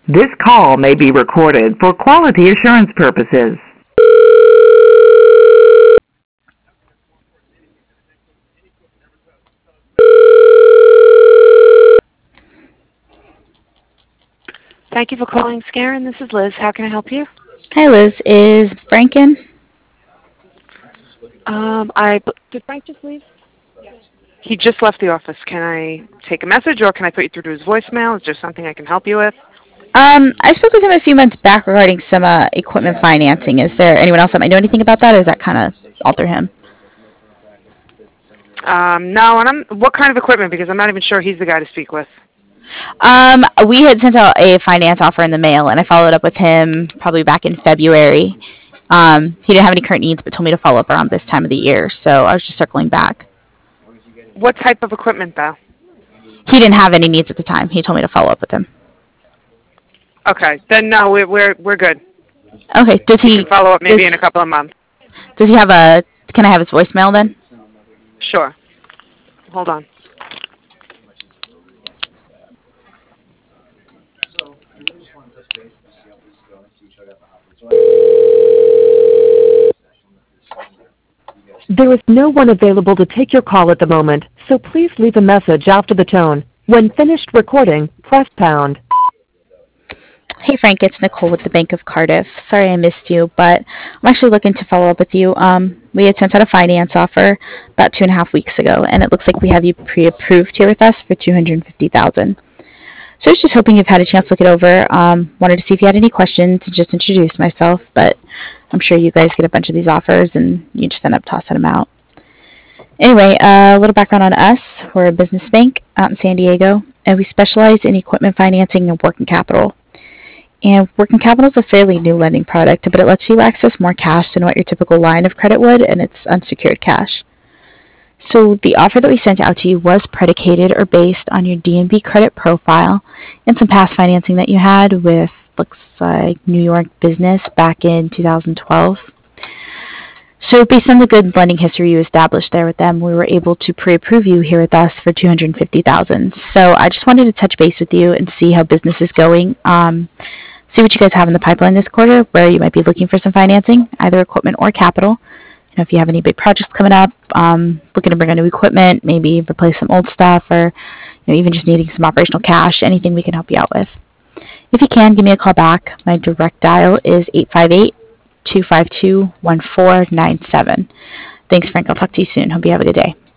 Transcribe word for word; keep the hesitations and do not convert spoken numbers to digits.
This call may be recorded for quality assurance purposes. Thank you for calling Scarin. This is Liz. How can I help you? Hi, Liz. Is Frank in? Um, I did Frank just leave? He just left the office. Can I take a message, or can I put you through to his voicemail? Is there something I can help you with? Um, I spoke with him a few months back regarding some uh, equipment financing. Is there anyone else that might know anything about that, or is that kind of all through him? Um, no, and I'm. What kind of equipment? Because I'm not even sure he's the guy to speak with. Um, we had sent out a finance offer in the mail, and I followed up with him probably back in February. Um, he didn't have any current needs, but told me to follow up around this time of the year, so I was just circling back. What type of equipment, though? He didn't have any needs at the time. He told me to follow up with him. Okay, then no, we're we're we're good. Okay. Does he You can follow up maybe does, in a couple of months. Does he have a? Can I have his voicemail then? Sure. Hold on. There is no one available to take your call at the moment, so please leave a message after the tone. When finished recording, press pound. Hey Frank, it's Nicole with the Bank of Cardiff. Sorry I missed you, but I'm actually looking to follow up with you. Um, we had sent out a finance offer about two and a half weeks ago, and it looks like we have you pre-approved here with us for two hundred fifty thousand dollars. So I was just hoping you've had a chance to look it over. Um, wanted to see if you had any questions and just introduce myself, but I'm sure you guys get a bunch of these offers and you just end up tossing them out. Anyway, uh, a little background on us. We're a business bank out in San Diego, and we specialize in equipment financing and working capital. And working capital is a fairly new lending product, but it lets you access more cash than what your typical line of credit would, and it's unsecured cash. So the offer that we sent out to you was predicated or based on your D N B credit profile and some past financing that you had with, looks like, New York Business back in two thousand twelve. So based on the good lending history you established there with them, we were able to pre-approve you here with us for two hundred fifty thousand dollars. So I just wanted to touch base with you and see how business is going. Um, see what you guys have in the pipeline this quarter, where you might be looking for some financing, either equipment or capital. You know, if you have any big projects coming up, um, looking to bring on new equipment, maybe replace some old stuff, or you know, even just needing some operational cash, anything we can help you out with. If you can, give me a call back. My direct dial is eight five eight, two five two, one four nine seven. Thanks, Frank. I'll talk to you soon. Hope you have a good day.